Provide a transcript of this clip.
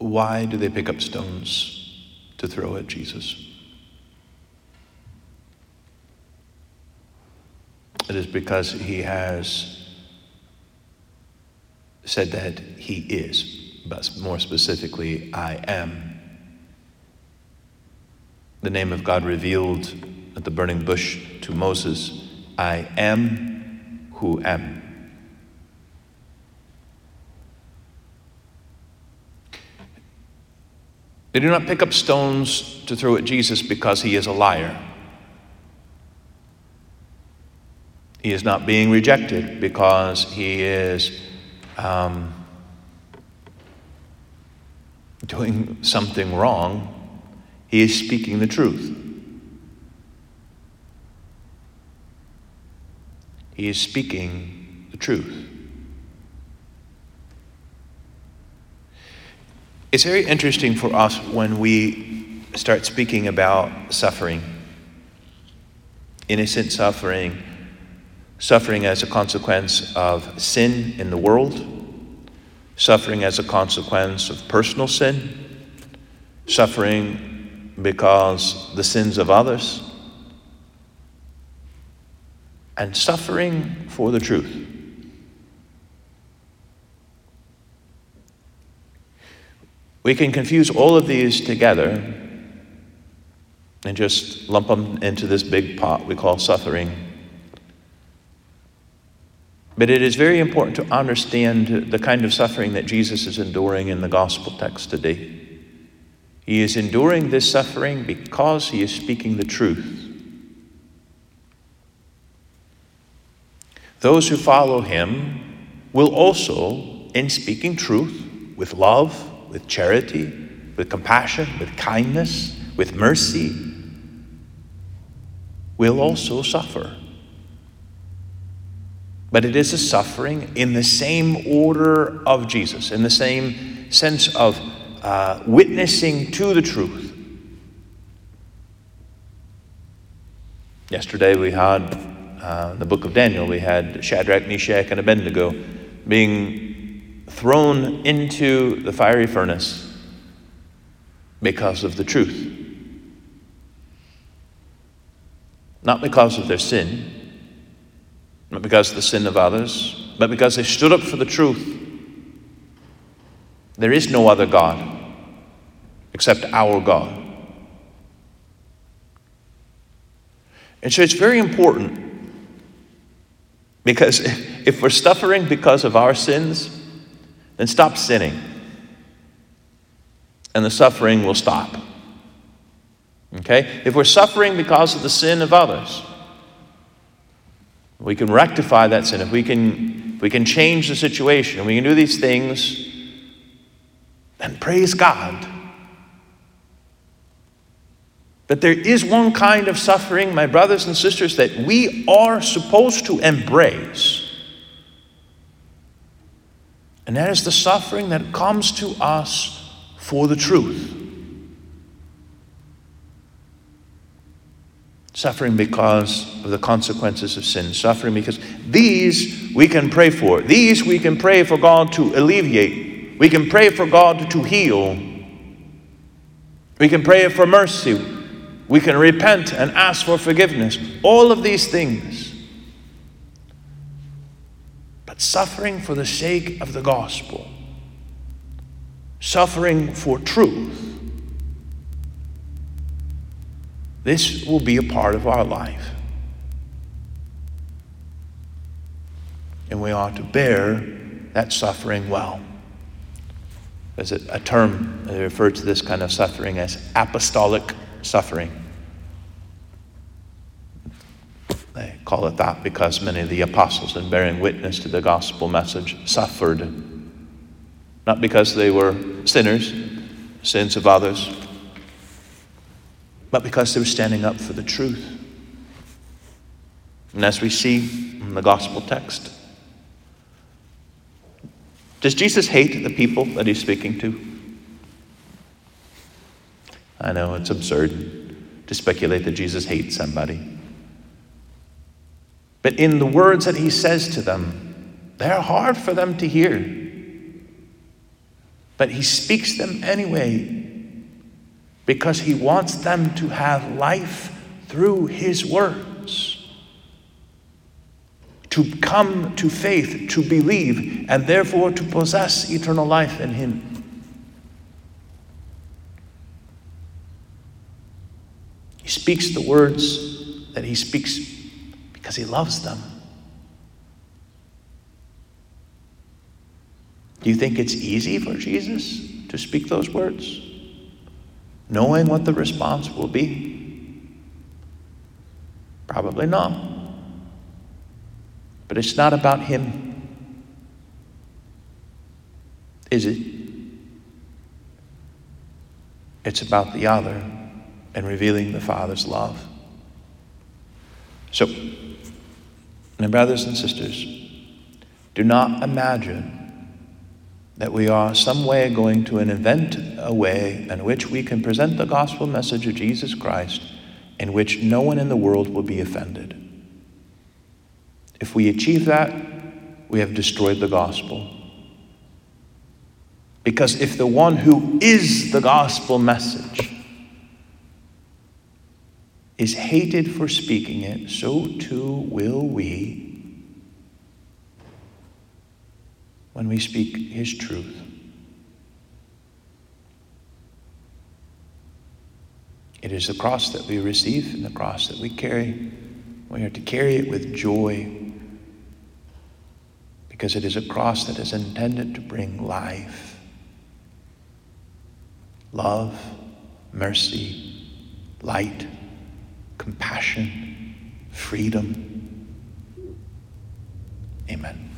why do they pick up stones to throw at Jesus? It is because he has said that he is, but more specifically, I am. The name of God revealed at the burning bush to Moses, I am who am. They do not pick up stones to throw at Jesus because he is a liar. He is not being rejected because he is doing something wrong. He is speaking the truth. He is speaking the truth. It's very interesting for us when we start speaking about suffering. Innocent suffering, suffering as a consequence of sin in the world, suffering as a consequence of personal sin, suffering because the sins of others, and suffering for the truth. We can confuse all of these together and just lump them into this big pot we call suffering. But it is very important to understand the kind of suffering that Jesus is enduring in the gospel text today. He is enduring this suffering because he is speaking the truth. Those who follow him will also, in speaking truth, with love, with charity, with compassion, with kindness, with mercy, will also suffer. But it is a suffering in the same order of Jesus, in the same sense of witnessing to the truth. Yesterday we had, in the book of Daniel, we had Shadrach, Meshach, and Abednego being thrown into the fiery furnace because of the truth. Not because of their sin, not because of the sin of others, but because they stood up for the truth. There is no other God except our God. And so it's very important, because if we're suffering because of our sins, then stop sinning, and the suffering will stop. Okay? If we're suffering because of the sin of others, we can rectify that sin. If we can change the situation, we can do these things, then praise God. But there is one kind of suffering, my brothers and sisters, that we are supposed to embrace. And that is the suffering that comes to us for the truth. Suffering because of the consequences of sin. Suffering because these we can pray for. These we can pray for God to alleviate. We can pray for God to heal. We can pray for mercy. We can repent and ask for forgiveness. All of these things. But suffering for the sake of the gospel. Suffering for truth. This will be a part of our life. And we ought to bear that suffering well. There's a term, they refer to this kind of suffering as apostolic suffering. They call it that because many of the apostles, in bearing witness to the gospel message, suffered. Not because they were sinners, sins of others, but because they were standing up for the truth. And as we see in the gospel text, does Jesus hate the people that he's speaking to? I know it's absurd to speculate that Jesus hates somebody. But in the words that he says to them, they're hard for them to hear. But he speaks them anyway because he wants them to have life through his words, to come to faith, to believe, and therefore to possess eternal life in him. He speaks the words that he speaks because he loves them. Do you think it's easy for Jesus to speak those words, knowing what the response will be? Probably not. But it's not about him, is it? It's about the other and revealing the Father's love. So, my brothers and sisters, do not imagine that we are some way going to invent a way in which we can present the gospel message of Jesus Christ in which no one in the world will be offended. If we achieve that, we have destroyed the gospel. Because if the one who is the gospel message is hated for speaking it, so too will we when we speak his truth. It is the cross that we receive and the cross that we carry. We are to carry it with joy because it is a cross that is intended to bring life, love, mercy, light, compassion, freedom. Amen.